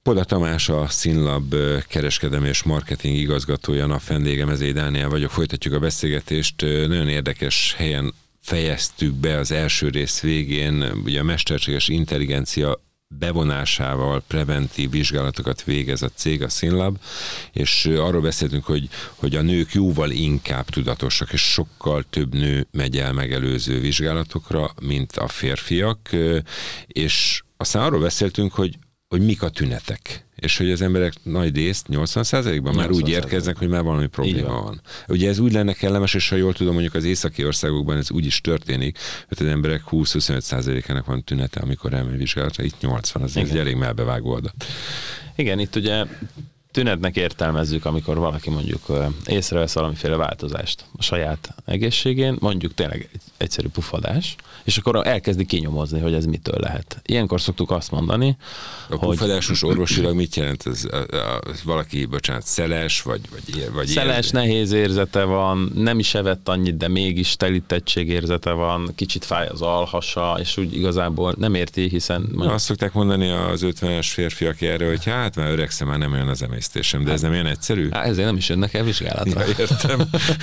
Poda Tamás, a Színlab kereskedelmi és marketing igazgatója, nap vendége, Mezei Dániel vagyok, folytatjuk a beszélgetést. Nagyon érdekes helyen fejeztük be az első rész végén, ugye a mesterséges intelligencia bevonásával preventív vizsgálatokat végez a cég, a Színlab, és arról beszéltünk, hogy a nők jóval inkább tudatosak, és sokkal több nő megy el megelőző vizsgálatokra, mint a férfiak, és aztán arról beszéltünk, hogy mik a tünetek, és hogy az emberek nagy részt, 80%-ban már úgy érkeznek, hogy már valami probléma van. Ugye ez úgy lenne kellemes, és ha jól tudom, mondjuk az északi országokban ez úgy is történik, hogy az emberek 20-25%-ának van tünete, amikor elmegy vizsgálatra, itt 80, az egy elég melbevágó adat. Igen, itt ugye tünetnek értelmezzük, amikor valaki mondjuk észrevesz valamiféle változást a saját egészségén, mondjuk tényleg egy egyszerű pufadás, és akkor elkezdi kinyomozni, hogy ez mitől lehet. Ilyenkor szoktuk azt mondani, a pufadásos orvosilag mit jelent? Ez valaki, szeles, vagy szeles, nehéz érzete van, nem is evett annyit, de mégis telítettség érzete van, kicsit fáj az alhasa, és úgy igazából nem érti, hiszen... Azt szokták mondani az 50-es férfiak erre, hogy hát már öregszem, már nem olyan az emésztésem, de ez nem olyan egyszerű? Ezért nem is jönnek el vizsgálatra. Ja, értem.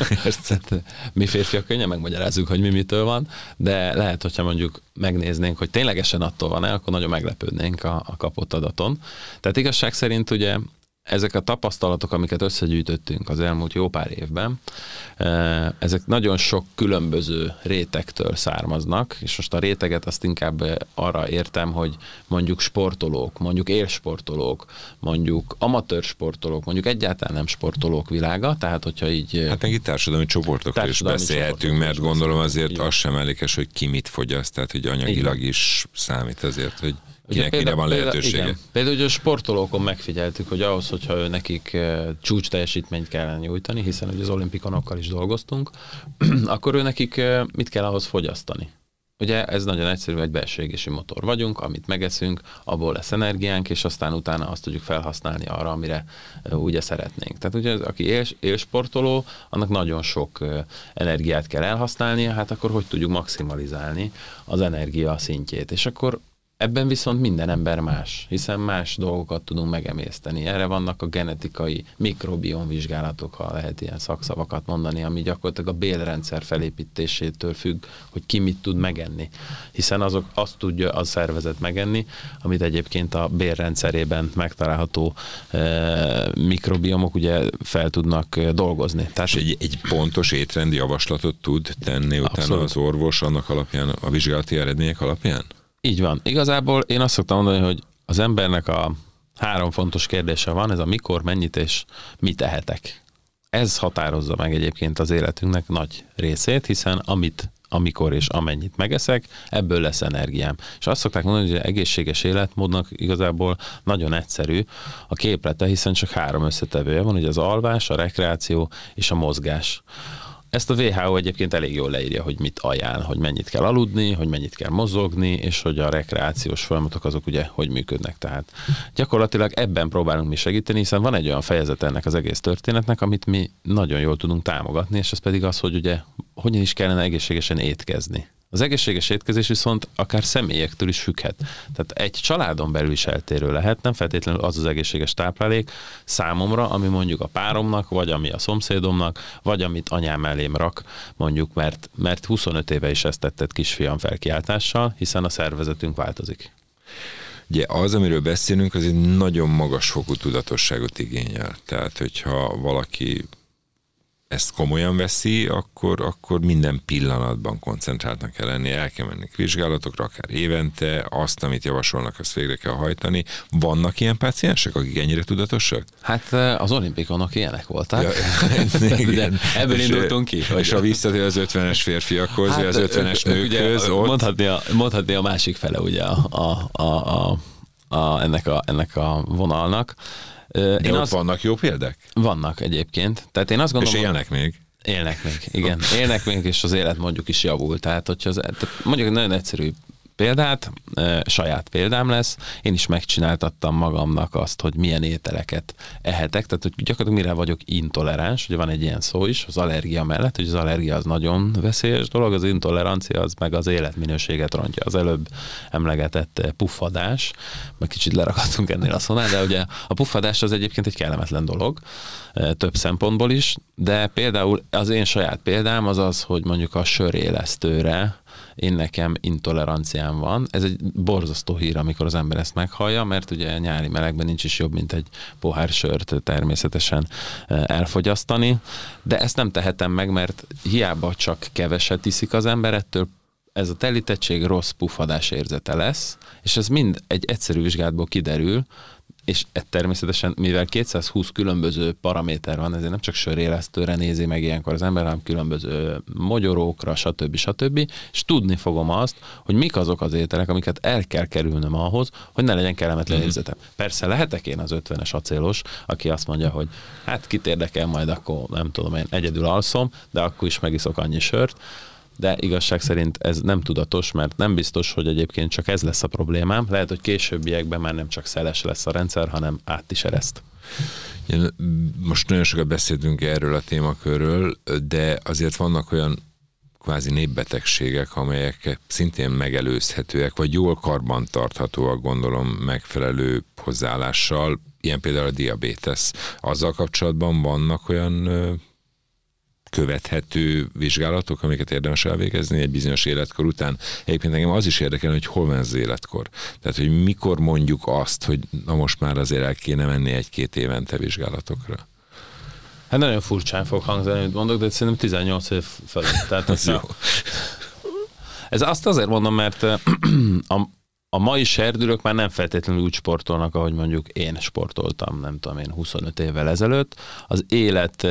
Mi férfiak könnyen megmagyarázzuk, hogy mi mitől van, de lehet, hogyha mondjuk megnéznénk, hogy ténylegesen attól van-e, akkor nagyon meglepődnénk a kapott adaton. Tehát igazság szerint ugye ezek a tapasztalatok, amiket összegyűjtöttünk az elmúlt jó pár évben, ezek nagyon sok különböző rétegtől származnak, és most a réteget azt inkább arra értem, hogy mondjuk sportolók, mondjuk élsportolók, mondjuk amatőr sportolók, mondjuk egyáltalán nem sportolók világa, tehát hogyha így... Hát meg itt társadalmi csoportokról is beszélhetünk, mert gondolom azért az sem elégséges, hogy ki mit fogyaszt, tehát hogy anyagilag is számít azért, hogy kinek mire van lehetősége. Igen. Például, hogy a sportolókon megfigyeltük, hogy ahhoz, hogyha ő nekik csúcs teljesítményt kellene nyújtani, hiszen ugye az olimpikonokkal is dolgoztunk, akkor ő nekik mit kell ahhoz fogyasztani? Ugye ez nagyon egyszerű, egy belső égési motor vagyunk, amit megeszünk, abból lesz energiánk, és aztán utána azt tudjuk felhasználni arra, amire ugye szeretnénk. Tehát ugye aki élsportoló, annak nagyon sok energiát kell elhasználnia, hát akkor hogy tudjuk maximalizálni az energia szintjét. És akkor ebben viszont minden ember más, hiszen más dolgokat tudunk megemészteni. Erre vannak a genetikai mikrobiom vizsgálatok, ha lehet ilyen szakszavakat mondani, ami gyakorlatilag a bélrendszer felépítésétől függ, hogy ki mit tud megenni. Hiszen azt tudja a szervezet megenni, amit egyébként a bélrendszerében megtalálható mikrobiomok ugye fel tudnak dolgozni. Tehát egy pontos étrendi javaslatot tud tenni utána abszolút az orvos annak alapján, a vizsgálati eredmények alapján? Így van. Igazából én azt szoktam mondani, hogy az embernek a 3 fontos kérdése van, ez a mikor, mennyit és mit ehetek. Ez határozza meg egyébként az életünknek nagy részét, hiszen amikor és amennyit megeszek, ebből lesz energiám. És azt szokták mondani, hogy az egészséges életmódnak igazából nagyon egyszerű a képlete, hiszen csak 3 összetevője van, ugye az alvás, a rekreáció és a mozgás. Ezt a WHO egyébként elég jól leírja, hogy mit ajánl, hogy mennyit kell aludni, hogy mennyit kell mozogni, és hogy a rekreációs folyamatok azok ugye hogy működnek. Tehát gyakorlatilag ebben próbálunk mi segíteni, hiszen van egy olyan fejezet ennek az egész történetnek, amit mi nagyon jól tudunk támogatni, és ez pedig az, hogy ugye hogyan is kellene egészségesen étkezni. Az egészséges étkezés viszont akár személyektől is függhet. Tehát egy családon belül is eltérő lehet, nem feltétlenül az egészséges táplálék számomra, ami mondjuk a páromnak, vagy ami a szomszédomnak, vagy amit anyám elém rak, mondjuk, mert 25 éve is ezt tetted kisfiam felkiáltással, hiszen a szervezetünk változik. Ugye az, amiről beszélünk, az egy nagyon magas fokú tudatosságot igényel. Tehát, hogyha valaki ezt komolyan veszi, akkor minden pillanatban koncentráltnak kell lenni, el kell menni vizsgálatokra, akár évente, azt, amit javasolnak, azt végre kell hajtani. Vannak ilyen páciensek, akik ennyire tudatosak? Hát az olimpikonok ilyenek voltak. Ja, igen. Ebből indultunk ki. És a visszatér az 50-es férfiakhoz, vagy az 50-es nőkhöz. Mondhatni a másik fele ugye ennek a vonalnak. De ott vannak jó példák? Vannak egyébként. Tehát én azt gondolom, és élnek még? Élnek még, igen. Élnek még, és az élet mondjuk is javul. Tehát, hogyha tehát mondjuk nagyon egyszerű példát, saját példám lesz. Én is megcsináltattam magamnak azt, hogy milyen ételeket ehetek, tehát hogy gyakorlatilag mire vagyok intoleráns, ugye van egy ilyen szó is, az allergia mellett, hogy az allergia az nagyon veszélyes dolog, az intolerancia az meg az életminőséget rontja. Az előbb emlegetett puffadás, meg kicsit lerakadtunk ennél a szónál, de ugye a puffadás az egyébként egy kellemetlen dolog, több szempontból is, de például az én saját példám az az, hogy mondjuk a sörélesztőre én nekem intoleranciám van. Ez egy borzasztó hír, amikor az ember ezt meghallja, mert ugye nyári melegben nincs is jobb, mint egy pohár sört természetesen elfogyasztani, de ezt nem tehetem meg, mert hiába csak keveset iszik az ember, ettől ez a telítettség rossz puffadás érzete lesz, és ez mind egy egyszerű vizsgálatból kiderül, és természetesen, mivel 220 különböző paraméter van, ezért nem csak sörélesztőre nézi meg ilyenkor az ember, hanem különböző mogyorókra, stb. És tudni fogom azt, hogy mik azok az ételek, amiket el kell kerülnöm ahhoz, hogy ne legyen kellemetlen érzetem. Persze lehetek én az 50-es acélos, aki azt mondja, hogy hát kit érdekel, majd akkor nem tudom, én egyedül alszom, de akkor is megiszok annyi sört. De igazság szerint ez nem tudatos, mert nem biztos, hogy egyébként csak ez lesz a problémám. Lehet, hogy későbbiekben már nem csak szeles lesz a rendszer, hanem át is ereszt. Most nagyon sokat beszéltünk erről a témakörről, de azért vannak olyan kvázi népbetegségek, amelyek szintén megelőzhetőek, vagy jól karbantarthatóak, gondolom, megfelelő hozzáállással, ilyen például a diabétesz. Azzal kapcsolatban vannak olyan követhető vizsgálatok, amiket érdemes elvégezni egy bizonyos életkor után. Egyébként engem az is érdekel, hogy hol van az életkor. Tehát, hogy mikor mondjuk azt, hogy na most már azért el kéne menni 1-2 évente vizsgálatokra. Hát nagyon furcsán fog hangzani, amit mondok, de szerintem 18 év felett. Tehát ez jó. Ez azt azért mondom, mert a mai serdülők már nem feltétlenül úgy sportolnak, ahogy mondjuk én sportoltam, nem tudom én, 25 évvel ezelőtt. Az élet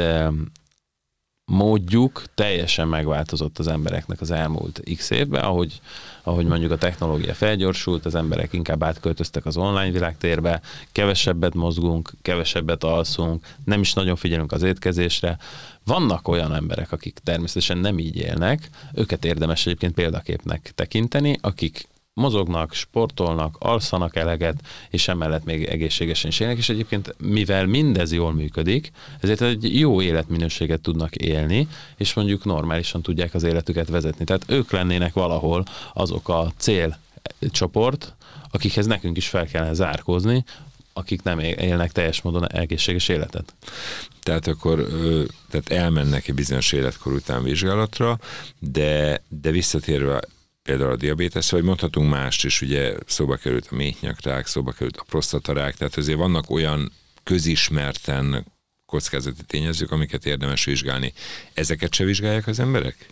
módjuk teljesen megváltozott az embereknek az elmúlt x évben, ahogy mondjuk a technológia felgyorsult, az emberek inkább átköltöztek az online világtérbe, kevesebbet mozgunk, kevesebbet alszunk, nem is nagyon figyelünk az étkezésre. Vannak olyan emberek, akik természetesen nem így élnek, őket érdemes egyébként példaképnek tekinteni, akik mozognak, sportolnak, alszanak eleget, és emellett még egészségesen is élnek, és egyébként mivel mindez jól működik, ezért egy jó életminőséget tudnak élni, és mondjuk normálisan tudják az életüket vezetni. Tehát ők lennének valahol azok a célcsoport, akikhez nekünk is fel kellene zárkózni, akik nem élnek teljes módon egészséges életet. Tehát akkor elmennek egy bizonyos életkor után vizsgálatra, de visszatérve például a diabéteszre, vagy mondhatunk mást is, ugye szóba került a méhnyakrák, szóba került a prostatarák, tehát azért vannak olyan közismerten kockázati tényezők, amiket érdemes vizsgálni. Ezeket se vizsgálják az emberek?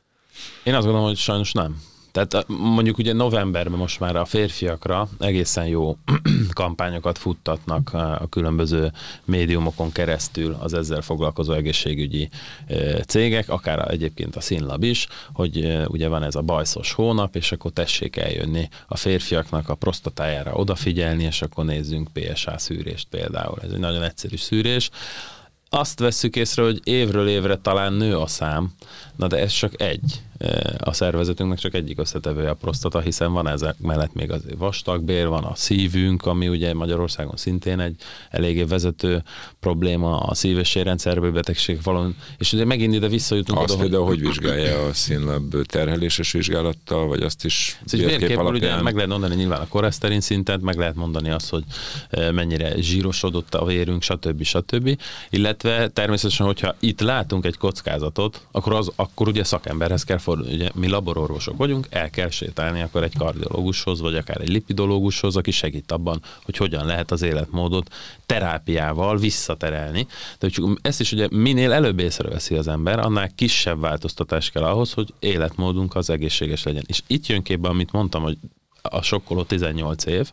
Én azt gondolom, hogy sajnos nem. Tehát mondjuk ugye novemberben most már a férfiakra egészen jó kampányokat futtatnak a különböző médiumokon keresztül az ezzel foglalkozó egészségügyi cégek, akár egyébként a Színlab is, hogy ugye van ez a bajszos hónap, és akkor tessék eljönni a férfiaknak a prostatájára odafigyelni, és akkor nézzünk PSA szűrést például. Ez egy nagyon egyszerű szűrés. Azt vesszük észre, hogy évről évre talán nő a szám, na de ez csak egy. A szervezetünknek csak egyik összetevője a prostata, hiszen van ezek mellett még az vastagbér, van a szívünk, ami ugye Magyarországon szintén egy eléggé vezető probléma, a szív- és sérrendszerből betegség valami, és ugye megint ide visszajutunk. Azt például, hogy vizsgálja a Színlab terheléses vizsgálattal, vagy azt is vérkép alapján? Ugye meg lehet mondani nyilván a koleszterin szintet, meg lehet mondani azt, hogy mennyire zsírosodott a vérünk, stb. Illetve természetesen, hogyha itt látunk egy kockázatot, akkor ugye szakemberhez kell fordulni. Ugye mi labororvosok vagyunk, el kell sétálni akkor egy kardiológushoz, vagy akár egy lipidológushoz, aki segít abban, hogy hogyan lehet az életmódot terápiával visszaterelni. De ezt is ugye minél előbb észreveszi az ember, annál kisebb változtatás kell ahhoz, hogy életmódunk az egészséges legyen. És itt jön képbe, amit mondtam, hogy a sokkoló 18 év,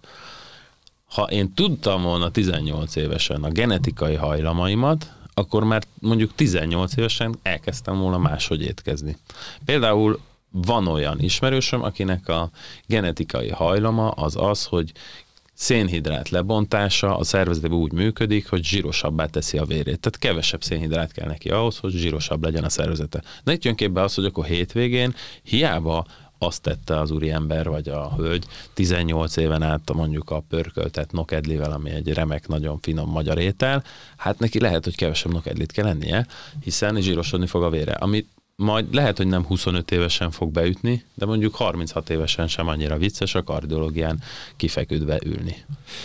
ha én tudtam volna 18 évesen a genetikai hajlamaimat, akkor már mondjuk 18 évesen elkezdtem volna máshogy étkezni. Például van olyan ismerősöm, akinek a genetikai hajlama az, hogy szénhidrát lebontása a szervezetben úgy működik, hogy zsírosabbá teszi a vérét. Tehát kevesebb szénhidrát kell neki ahhoz, hogy zsírosabb legyen a szervezete. De itt jön képbe az, hogy akkor hétvégén hiába azt tette az úriember vagy a hölgy 18 éven át mondjuk a pörköltet nokedlivel, ami egy remek, nagyon finom magyar étel, hát neki lehet, hogy kevesebb nokedlit kell lennie, hiszen zsírosodni fog a vére, amit majd lehet, hogy nem 25 évesen fog beütni, de mondjuk 36 évesen sem annyira vicces a kardiológián kifeküdve ülni.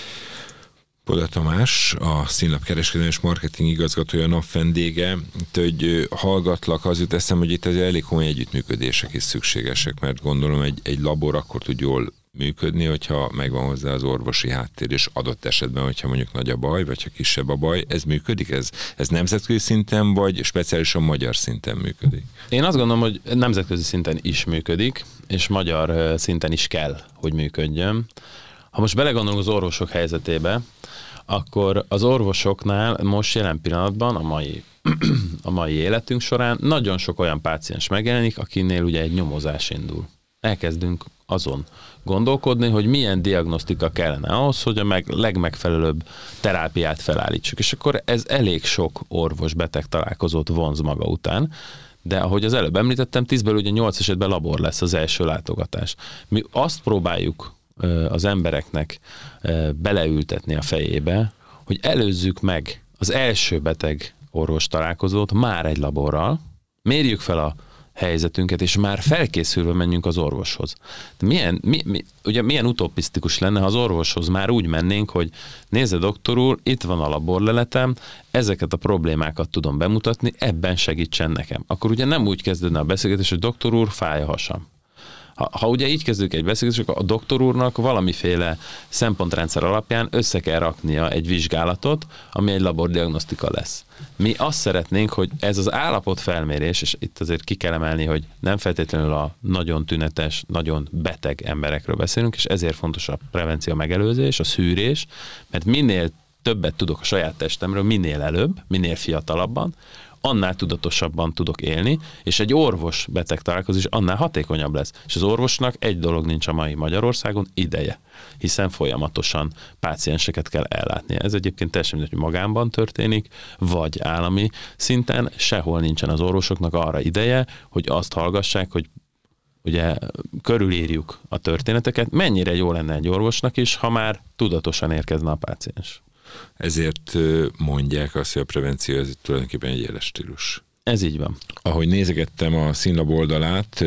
Poda Tamás, a Színlap kereskedelmi és marketing igazgatója, nap vendége. Hogy hallgatlak, az jut eszem, hogy itt elég komoly együttműködések is szükségesek, mert gondolom egy labor akkor tud jól működni, hogyha megvan hozzá az orvosi háttér, és adott esetben, hogyha mondjuk nagy a baj, vagy ha kisebb a baj, ez működik? Ez nemzetközi szinten, vagy speciálisan magyar szinten működik? Én azt gondolom, hogy nemzetközi szinten is működik, és magyar szinten is kell, hogy működjön. Ha most belegondolunk az orvosok helyzetébe, akkor az orvosoknál most jelen pillanatban a mai életünk során nagyon sok olyan páciens megjelenik, akinél ugye egy nyomozás indul. Elkezdünk azon gondolkodni, hogy milyen diagnosztika kellene ahhoz, hogy a legmegfelelőbb terápiát felállítsuk. És akkor ez elég sok orvos-beteg találkozót vonz maga után, de ahogy az előbb említettem, 10-ből ugye 8 esetben labor lesz az első látogatás. Mi azt próbáljuk az embereknek beleültetni a fejébe, hogy előzzük meg az első beteg orvos találkozót már egy laborral, mérjük fel a helyzetünket, és már felkészülve menjünk az orvoshoz. De milyen utopisztikus lenne, ha az orvoshoz már úgy mennénk, hogy nézze doktor úr, itt van a laborleletem, ezeket a problémákat tudom bemutatni, ebben segítsen nekem. Akkor ugye nem úgy kezdődne a beszélgetés, hogy doktor úr, fáj a hasam. Ha ugye így kezdődik egy beszélgetés, akkor a doktor úrnak valamiféle szempontrendszer alapján össze kell raknia egy vizsgálatot, ami egy labordiagnosztika lesz. Mi azt szeretnénk, hogy ez az állapotfelmérés, és itt azért ki kell emelni, hogy nem feltétlenül a nagyon tünetes, nagyon beteg emberekről beszélünk, és ezért fontos a prevenció, a megelőzés, a szűrés, mert minél többet tudok a saját testemről, minél előbb, minél fiatalabban, annál tudatosabban tudok élni, és egy orvos-beteg találkozás is annál hatékonyabb lesz. És az orvosnak egy dolog nincs a mai Magyarországon, ideje, hiszen folyamatosan pácienseket kell ellátnia. Ez egyébként teljesen mindegy, hogy magánban történik, vagy állami szinten, sehol nincsen az orvosoknak arra ideje, hogy azt hallgassák, hogy ugye körülírjuk a történeteket, mennyire jó lenne egy orvosnak is, ha már tudatosan érkezne a páciens. Ezért mondják azt, hogy a prevenció ez tulajdonképpen egy éles stílus. Ez így van. Ahogy nézegettem a Színlap oldalát,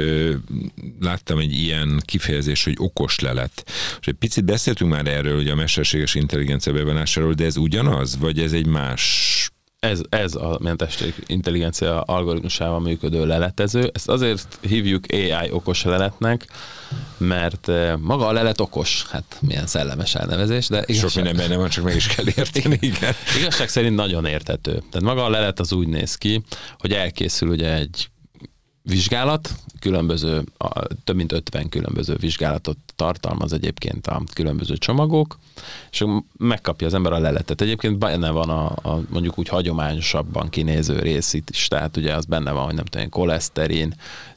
láttam egy ilyen kifejezés, hogy okos lelet. És egy picit beszéltünk már erről, ugye a mesterséges intelligencia bevonásáról, de ez ugyanaz, vagy ez egy más? Ez a mesterséges intelligencia algoritmusával működő leletező. Ezt azért hívjuk AI okos leletnek, mert maga a lelet okos. Hát milyen szellemes elnevezés, de sok minden benne van, csak meg is kell érteni. Igen. Igazság szerint nagyon érthető. Tehát maga a lelet az úgy néz ki, hogy elkészül ugye egy vizsgálat, több mint 50 különböző vizsgálatot tartalmaz egyébként a különböző csomagok, és megkapja az ember a leletet. Egyébként benne van a mondjuk úgy hagyományosabban kinéző rész itt is, tehát ugye az benne van, hogy nem tudom, koleszterin,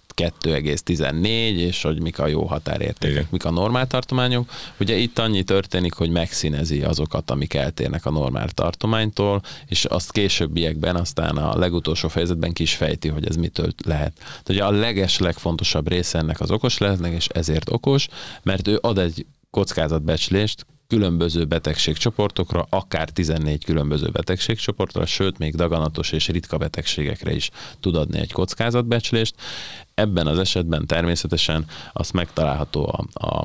2,14, és hogy mik a jó határértékek, igen, mik a normál tartományok. Ugye itt annyi történik, hogy megszínezi azokat, amik eltérnek a normál tartománytól, és azt későbbiekben, aztán a legutolsó fejezetben ki is fejti, hogy ez mitől lehet. Tehát ugye a legfontosabb része ennek az okos lehetnek, és ezért okos, mert ő ad egy kockázatbecslést különböző betegségcsoportokra, akár 14 különböző betegségcsoportra, sőt, még daganatos és ritka betegségekre is tud adni egy kockázatbecslést. Ebben az esetben természetesen azt megtalálható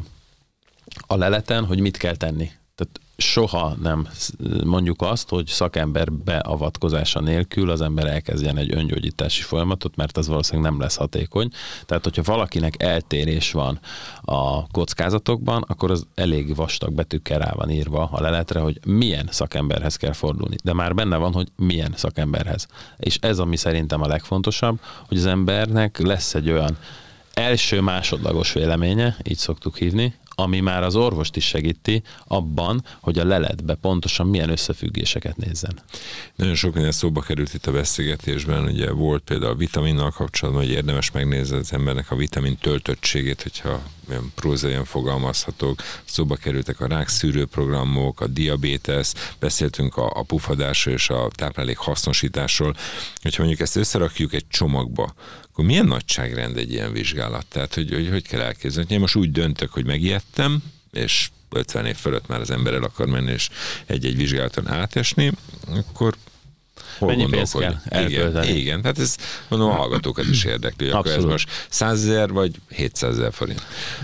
a leleten, hogy mit kell tenni. Tehát soha nem mondjuk azt, hogy szakember beavatkozása nélkül az ember elkezdjen egy öngyógyítási folyamatot, mert az valószínűleg nem lesz hatékony. Tehát, hogyha valakinek eltérés van a kockázatokban, akkor az elég vastag betűkkel rá van írva a leletre, hogy milyen szakemberhez kell fordulni. De már benne van, hogy milyen szakemberhez. És ez, ami szerintem a legfontosabb, hogy az embernek lesz egy olyan első másodlagos véleménye, így szoktuk hívni, ami már az orvost is segíti abban, hogy a leletbe pontosan milyen összefüggéseket nézzen. Nagyon sok minden szóba került itt a beszélgetésben, ugye volt például a vitaminnal kapcsolatban, hogy érdemes megnézni az embernek a vitamin töltöttségét, hogyha olyan prózaian fogalmazhatok, szóba kerültek a rákszűrőprogramok, a diabétesz, beszéltünk a pufadásról és a táplálék hasznosításról, hogyha mondjuk ezt összerakjuk egy csomagba, akkor milyen nagyságrend egy ilyen vizsgálat? Tehát, hogy kell elképzelni? Én most úgy döntök, hogy megijedtem, és 50 év fölött már az ember el akar menni, és egy-egy vizsgálaton átesni, akkor hol mennyi pénzt kell elkölteni? Igen, tehát ez mondom, a hallgatókat is érdekli, akkor ez most 100 000 vagy 700 000 forint.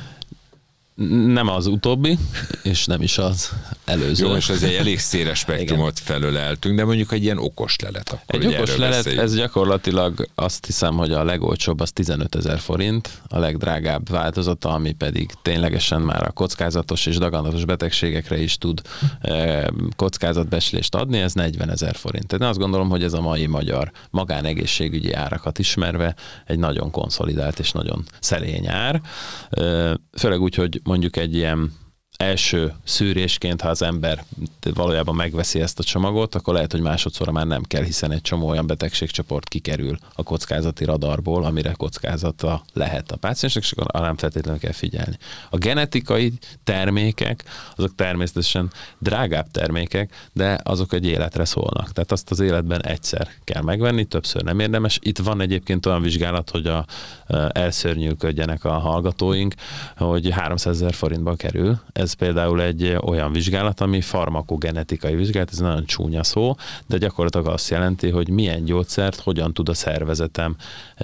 Nem az utóbbi, és nem is az előző. Jó, és ez egy elég széles spektrumot felöleltünk, de mondjuk egy ilyen okos lelet. Akkor egy okos lelet, ez gyakorlatilag azt hiszem, hogy a legolcsóbb az 15 000 forint, a legdrágább változata, ami pedig ténylegesen már a kockázatos és daganatos betegségekre is tud kockázatbecslést adni, ez 40 000 forint. Tehát én azt gondolom, hogy ez a mai magyar magánegészségügyi árakat ismerve egy nagyon konszolidált és nagyon szerény ár. Főleg úgy, hogy mondjuk egy ilyen első szűrésként, ha az ember valójában megveszi ezt a csomagot, akkor lehet, hogy másodszorra már nem kell, hiszen egy csomó olyan betegségcsoport kikerül a kockázati radarból, amire kockázata lehet a páciensnek, és akkor nem feltétlenül kell figyelni. A genetikai termékek, azok természetesen drágább termékek, de azok egy életre szólnak. Tehát azt az életben egyszer kell megvenni, többször nem érdemes. Itt van egyébként olyan vizsgálat, hogy elszörnyűködjenek a hallgatóink, hogy 300 000 forintba kerül. Ez például egy olyan vizsgálat, ami farmakogenetikai vizsgálat, ez nagyon csúnya szó, de gyakorlatilag azt jelenti, hogy milyen gyógyszert hogyan tud a szervezetem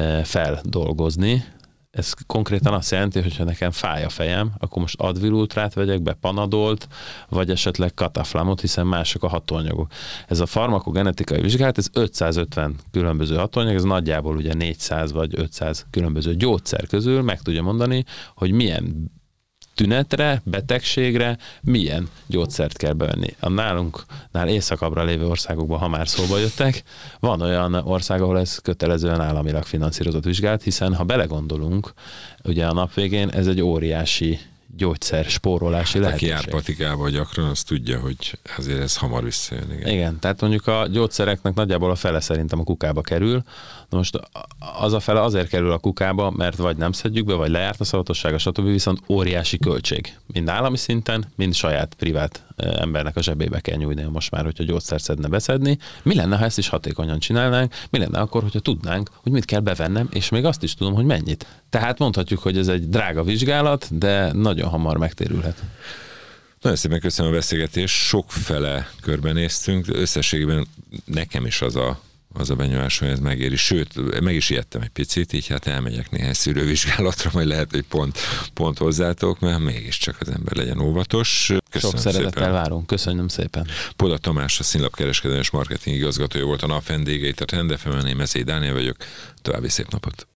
feldolgozni. Ez konkrétan azt jelenti, hogy ha nekem fáj a fejem, akkor most Advilultrát vegyek be, Panadolt, vagy esetleg Kataflamot, hiszen mások a hatóanyagok. Ez a farmakogenetikai vizsgálat, ez 550 különböző hatóanyag, ez nagyjából ugye 400 vagy 500 különböző gyógyszer közül meg tudja mondani, hogy milyen tünetre, betegségre milyen gyógyszert kell bevenni. A nálunknál északabbra lévő országokban, ha már szóba jöttek, van olyan ország, ahol ez kötelezően államilag finanszírozott vizsgálat, hiszen ha belegondolunk, ugye a nap végén ez egy óriási gyógyszer spórolási lehetőség. Aki jár patikába gyakran, az tudja, hogy azért ez hamar visszajön. Igen, tehát mondjuk a gyógyszereknek nagyjából a fele szerintem a kukába kerül. Na most az a fele azért kerül a kukába, mert vagy nem szedjük be, vagy lejárt a szavatossága, stb. Viszont óriási költség. Mind állami szinten, mind saját privát embernek a zsebébe kell nyújni most már, hogyha gyógyszert szedne beszedni. Mi lenne, ha ezt is hatékonyan csinálnánk? Mi lenne akkor, hogyha tudnánk, hogy mit kell bevennem, és még azt is tudom, hogy mennyit. Tehát mondhatjuk, hogy ez egy drága vizsgálat, de nagyon hamar megtérülhet. Nagyon szépen köszönöm a beszélgetést, sokfele körbenéztünk, összességében nekem is az a benyomás, hogy ez megéri. Sőt, meg is ijedtem egy picit, így hát elmegyek néhány szűrővizsgálatra, majd lehet, hogy pont hozzátok, mert mégiscsak az ember legyen óvatos. Köszönöm Sok szeretettel várunk. Köszönöm szépen. Poda Tamás, a Színlap kereskedelmi és marketing igazgatója volt a nap vendége itt a Trend FM-en, én Mezei Dániel vagyok. További szép napot.